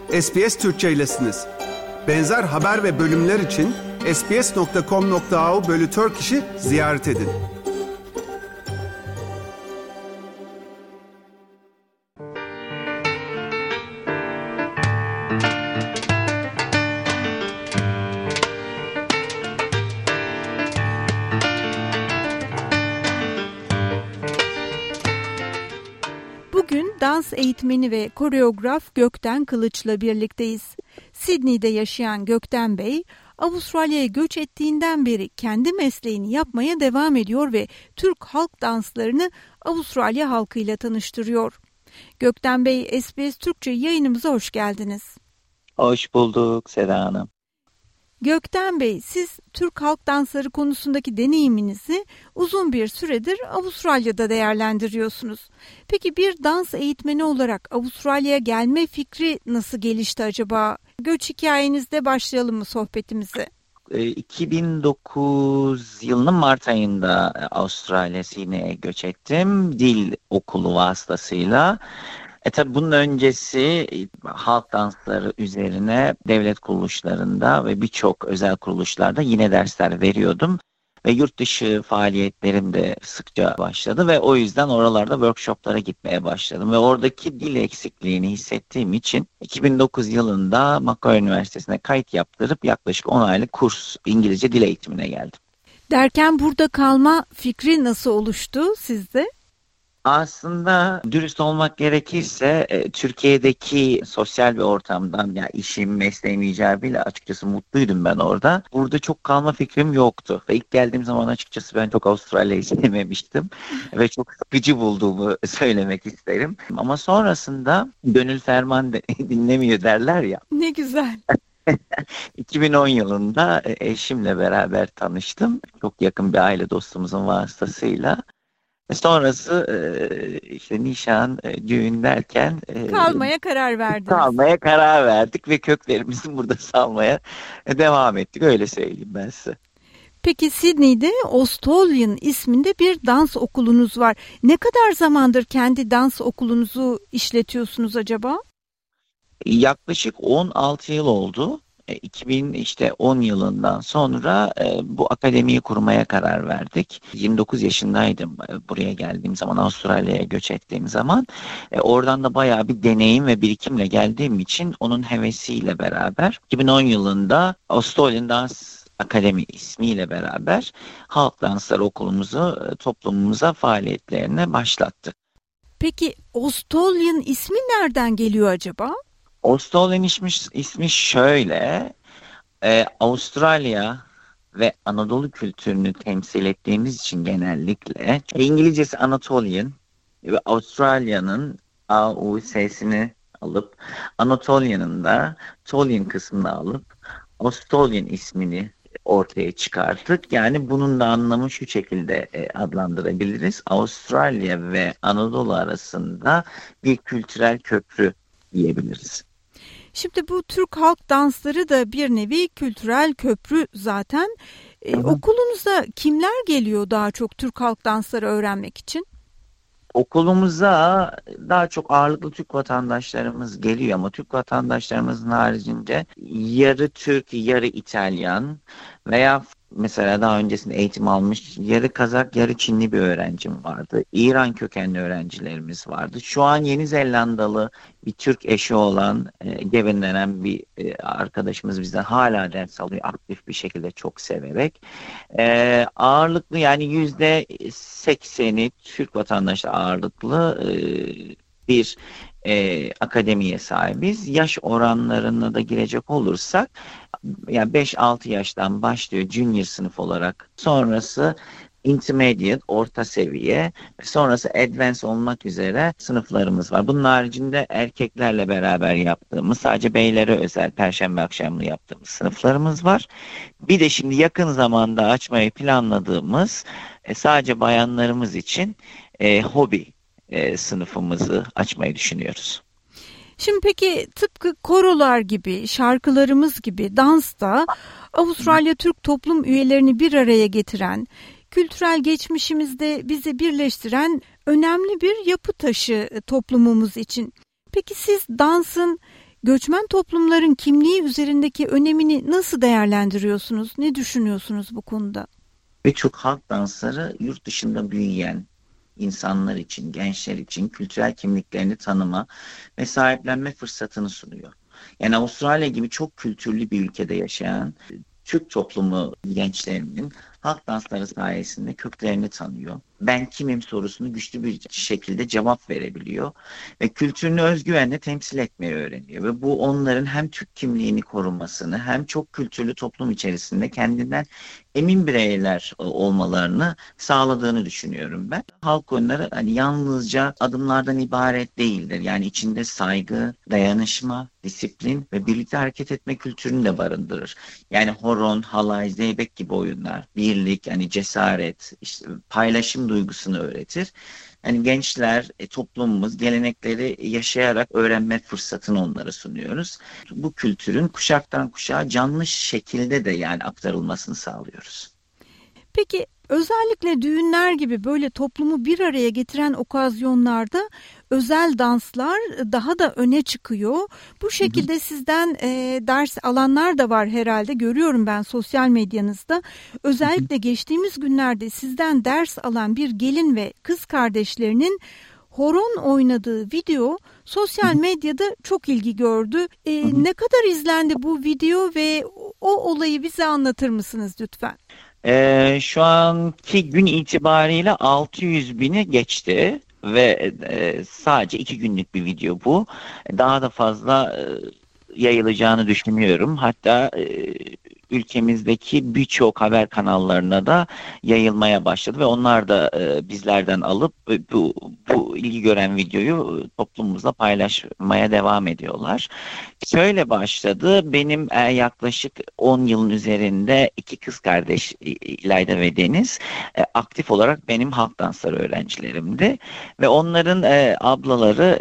SBS Türkçe'ylesiniz. Benzer haber ve bölümler için sbs.com.au/Turkish'i ziyaret edin. Bugün dans eğitmeni ve koreograf Gökten Kılıç'la birlikteyiz. Sydney'de yaşayan Gökten Bey, Avustralya'ya göç ettiğinden beri kendi mesleğini yapmaya devam ediyor ve Türk halk danslarını Avustralya halkıyla tanıştırıyor. Gökten Bey, SBS Türkçe yayınımıza hoş geldiniz. Hoş bulduk Seda Hanım. Gökten Bey, siz Türk halk dansları konusundaki deneyiminizi uzun bir süredir Avustralya'da değerlendiriyorsunuz. Peki bir dans eğitmeni olarak Avustralya'ya gelme fikri nasıl gelişti acaba? Göç hikayenizde başlayalım mı sohbetimize? 2009 yılının Mart ayında Avustralya Sydney'e göç ettim. Dil okulu vasıtasıyla. Tabii bunun öncesi halk dansları üzerine devlet kuruluşlarında ve birçok özel kuruluşlarda yine dersler veriyordum. Ve yurt dışı faaliyetlerim de sıkça başladı ve o yüzden oralarda workshoplara gitmeye başladım. Ve oradaki dil eksikliğini hissettiğim için 2009 yılında Macquarie Üniversitesi'ne kayıt yaptırıp yaklaşık 10 aylık kurs İngilizce dil eğitimine geldim. Derken burada kalma fikri nasıl oluştu sizde? Aslında dürüst olmak gerekirse Türkiye'deki sosyal bir ortamdan, ya işim, mesleğim icabıyla açıkçası mutluydum ben orada. Burada çok kalma fikrim yoktu. Ve ilk geldiğim zaman açıkçası ben çok Avustralya'yı sevmemiştim. Ve çok sıkıcı bulduğumu söylemek isterim. Ama sonrasında gönül ferman dinlemiyor derler ya. Ne güzel. 2010 yılında eşimle beraber tanıştım. Çok yakın bir aile dostumuzun vasıtasıyla. Sonrası işte nişan, düğün derken Kalmaya karar verdiniz. Kalmaya karar verdik ve köklerimizi burada salmaya devam ettik. Öyle söyleyeyim ben size. Peki Sydney'de Austolian isminde bir dans okulunuz var. Ne kadar zamandır kendi dans okulunuzu işletiyorsunuz acaba? Yaklaşık 16 yıl oldu. 2010 yılından sonra bu akademiyi kurmaya karar verdik. 29 yaşındaydım buraya geldiğim zaman, Avustralya'ya göç ettiğim zaman. Oradan da bayağı bir deneyim ve birikimle geldiğim için onun hevesiyle beraber 2010 yılında Austolian Dans Akademi ismiyle beraber halk dansları okulumuzu toplumumuza faaliyetlerine başlattık. Peki Austolian ismi nereden geliyor acaba? Austolian ismi şöyle, Avustralya ve Anadolu kültürünü temsil ettiğimiz için genellikle İngilizcesi Anatolian ve Avustralya'nın A-U-S'sini alıp Anatolia'nın da Tolian kısmını alıp Austolian ismini ortaya çıkarttık. Yani bunun da anlamı şu şekilde adlandırabiliriz. Avustralya ve Anadolu arasında bir kültürel köprü diyebiliriz. Şimdi bu Türk halk dansları da bir nevi kültürel köprü zaten. Okulunuza kimler geliyor daha çok Türk halk dansları öğrenmek için? Okulumuza daha çok ağırlıklı Türk vatandaşlarımız geliyor ama Türk vatandaşlarımızın haricinde yarı Türk, yarı İtalyan veya mesela daha öncesinde eğitim almış yarı Kazak, yarı Çinli bir öğrencim vardı. İran kökenli öğrencilerimiz vardı. Şu an Yeni Zelandalı bir Türk eşi olan Gavin denen bir arkadaşımız bizden hala ders alıyor aktif bir şekilde, çok severek. Ağırlıklı yani %80'i Türk vatandaşı ağırlıklı bir akademiye sahibiz. Yaş oranlarına da girecek olursak yani 5-6 yaştan başlıyor junior sınıf olarak. Sonrası intermediate, orta seviye, sonrası advanced olmak üzere sınıflarımız var. Bunun haricinde erkeklerle beraber yaptığımız, sadece beylere özel perşembe akşamlı yaptığımız sınıflarımız var. Bir de şimdi yakın zamanda açmayı planladığımız sadece bayanlarımız için hobi sınıfımızı açmayı düşünüyoruz. Şimdi peki tıpkı korolar gibi, şarkılarımız gibi dans da Avustralya Türk toplum üyelerini bir araya getiren, kültürel geçmişimizde bizi birleştiren önemli bir yapı taşı toplumumuz için. Peki siz dansın Göçmen toplumların kimliği üzerindeki önemini nasıl değerlendiriyorsunuz? Ne düşünüyorsunuz bu konuda? Birçok halk dansları yurt dışında büyüyen insanlar için, gençler için kültürel kimliklerini tanıma ve sahiplenme fırsatını sunuyor. Yani Avustralya gibi çok kültürlü bir ülkede yaşayan Türk toplumu gençlerinin halk dansları sayesinde köklerini tanıyor. Ben kimim sorusunu güçlü bir şekilde cevap verebiliyor ve kültürünü özgüvenle temsil etmeyi öğreniyor. Ve bu onların hem Türk kimliğini korumasını hem çok kültürlü toplum içerisinde kendinden emin bireyler olmalarını sağladığını düşünüyorum ben. Halk oyunları hani yalnızca adımlardan ibaret değildir. Yani içinde saygı, dayanışma, disiplin ve birlikte hareket etme kültürünü de barındırır. Yani horon, halay, zeybek gibi oyunlar, birlik, hani cesaret, işte paylaşım duygusunu öğretir. Yani gençler, toplumumuz gelenekleri yaşayarak öğrenme fırsatını onlara sunuyoruz. Bu kültürün kuşaktan kuşağa canlı şekilde de yani aktarılmasını sağlıyoruz. Peki özellikle düğünler gibi böyle toplumu bir araya getiren okazyonlarda özel danslar daha da öne çıkıyor. Bu şekilde sizden ders alanlar da var herhalde. Görüyorum ben sosyal medyanızda. Özellikle geçtiğimiz günlerde sizden ders alan bir gelin ve kız kardeşlerinin horon oynadığı video sosyal medyada çok ilgi gördü. Ne kadar izlendi bu video ve o olayı bize anlatır mısınız lütfen? Şu anki gün itibariyle 600 bini geçti ve sadece 2 günlük bir video bu. Daha da fazla yayılacağını düşünüyorum. Hatta ülkemizdeki birçok haber kanallarına da yayılmaya başladı ve onlar da bizlerden alıp bu ilgi gören videoyu toplumumuzla paylaşmaya devam ediyorlar. Şöyle başladı. Benim yaklaşık 10 yılın üzerinde 2 kız kardeş İlayda ve Deniz aktif olarak benim halk dansları öğrencilerimdi ve onların ablaları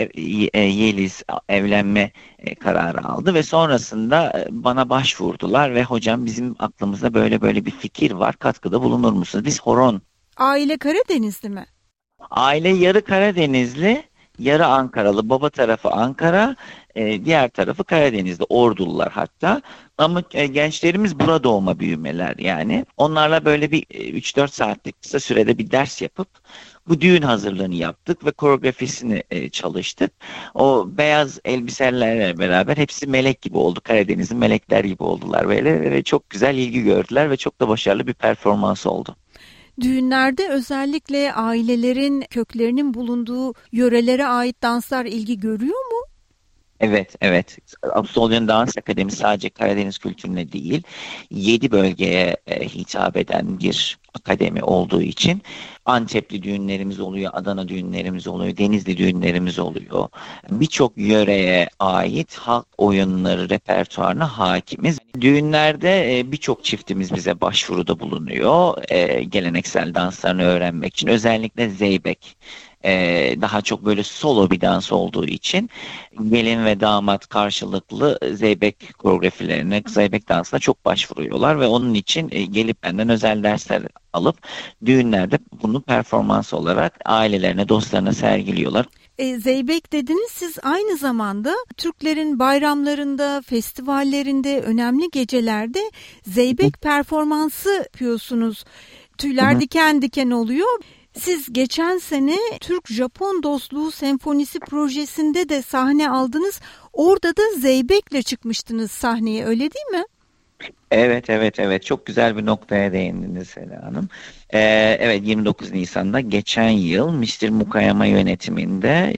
Yeliz evlenme kararı aldı ve sonrasında bana başvurdular ve hocam bizim aklımızda böyle böyle bir fikir var, katkıda bulunur musunuz? Biz horon. Aile Karadenizli mi? Aile yarı Karadenizli, yarı Ankaralı. Baba tarafı Ankara, diğer tarafı Karadeniz'de, Ordulular hatta. Ama gençlerimiz bura doğma büyümeler yani. Onlarla böyle bir 3-4 saatlik kısa sürede bir ders yapıp bu düğün hazırlığını yaptık ve koreografisini çalıştık. O beyaz elbiselerle beraber hepsi melek gibi oldu. Karadeniz'in melekler gibi oldular böyle ve çok güzel ilgi gördüler ve çok da başarılı bir performans oldu. Düğünlerde özellikle ailelerin köklerinin bulunduğu yörelere ait danslar ilgi görüyor mu? Evet, evet. Avustralyan Dans Akademi sadece Karadeniz kültürüne değil, 7 bölgeye hitap eden bir akademi olduğu için Antepli düğünlerimiz oluyor, Adana düğünlerimiz oluyor, Denizli düğünlerimiz oluyor. Birçok yöreye ait halk oyunları repertuarına hakimiz. Düğünlerde birçok çiftimiz bize başvuruda bulunuyor geleneksel danslarını öğrenmek için. Özellikle zeybek. Daha çok böyle solo bir dans olduğu için gelin ve damat karşılıklı zeybek koreografilerine, zeybek dansına çok başvuruyorlar ve onun için gelip benden özel dersler alıp düğünlerde bunu performans olarak ailelerine, dostlarına sergiliyorlar. Zeybek dediniz, siz aynı zamanda Türklerin bayramlarında, festivallerinde, önemli gecelerde zeybek performansı yapıyorsunuz. Tüyler diken diken oluyor. Siz geçen sene Türk-Japon Dostluğu Senfonisi projesinde de sahne aldınız. Orada da zeybekle çıkmıştınız sahneye, öyle değil mi? Evet. Çok güzel bir noktaya değindiniz Sela Hanım. Evet, 29 Nisan'da geçen yıl Mr. Mukayama yönetiminde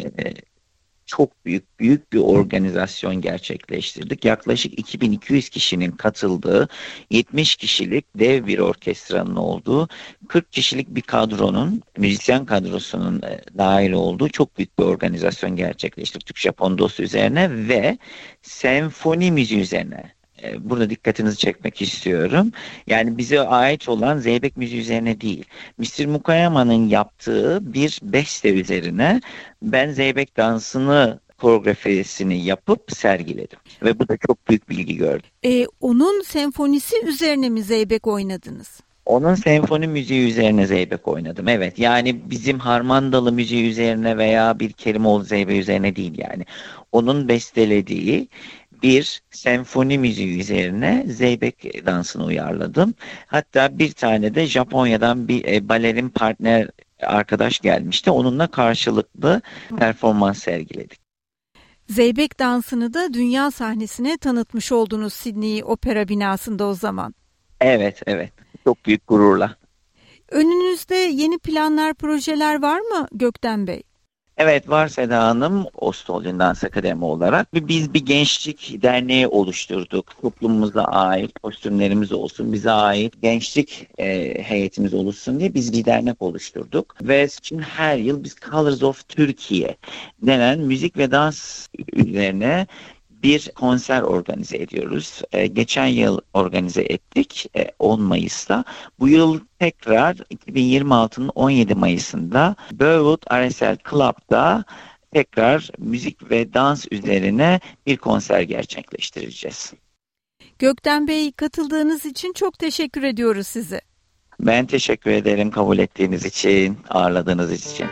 çok büyük bir organizasyon gerçekleştirdik. Yaklaşık 2200 kişinin katıldığı, 70 kişilik dev bir orkestranın olduğu, 40 kişilik bir kadronun, müzisyen kadrosunun dahil olduğu çok büyük bir organizasyon gerçekleştirdik. Türk-Japon dostu üzerine ve senfoni müziği üzerine. Burada dikkatinizi çekmek istiyorum. Yani bize ait olan zeybek müziği üzerine değil. Mr. Mukayama'nın yaptığı bir beste üzerine ben zeybek dansını, koreografisini yapıp sergiledim. Ve bu da çok büyük bilgi gördü. Onun senfonisi üzerine mi zeybek oynadınız? Onun senfoni müziği üzerine zeybek oynadım. Evet, yani bizim harmandalı müziği üzerine veya bir Kerimoğlu zeybeği üzerine değil yani. Onun bestelediği bir senfoni müziği üzerine zeybek dansını uyarladım. Hatta bir tane de Japonya'dan bir balerin partner arkadaş gelmişti. Onunla karşılıklı performans sergiledik. Zeybek dansını da dünya sahnesine tanıtmış oldunuz Sydney Opera binasında o zaman. Evet, evet. Çok büyük gururla. Önünüzde yeni planlar, projeler var mı Gökten Bey? Evet, var Seda Hanım, Ostolyon Dans Akademi olarak. Biz bir gençlik derneği oluşturduk. Toplumumuza ait kostümlerimiz olsun, bize ait gençlik heyetimiz oluşsun diye biz bir dernek oluşturduk. Ve şimdi her yıl biz Colors of Türkiye denen müzik ve dans üzerine bir konser organize ediyoruz. Geçen yıl organize ettik 10 Mayıs'ta. Bu yıl tekrar 2026'nın 17 Mayıs'ında Burwood RSL Club'da tekrar müzik ve dans üzerine bir konser gerçekleştireceğiz. Gökten Bey, katıldığınız için çok teşekkür ediyoruz size. Ben teşekkür ederim kabul ettiğiniz için, ağırladığınız için.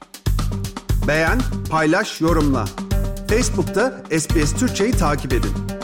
Beğen, paylaş, yorumla. Facebook'ta SBS Türkçe'yi takip edin.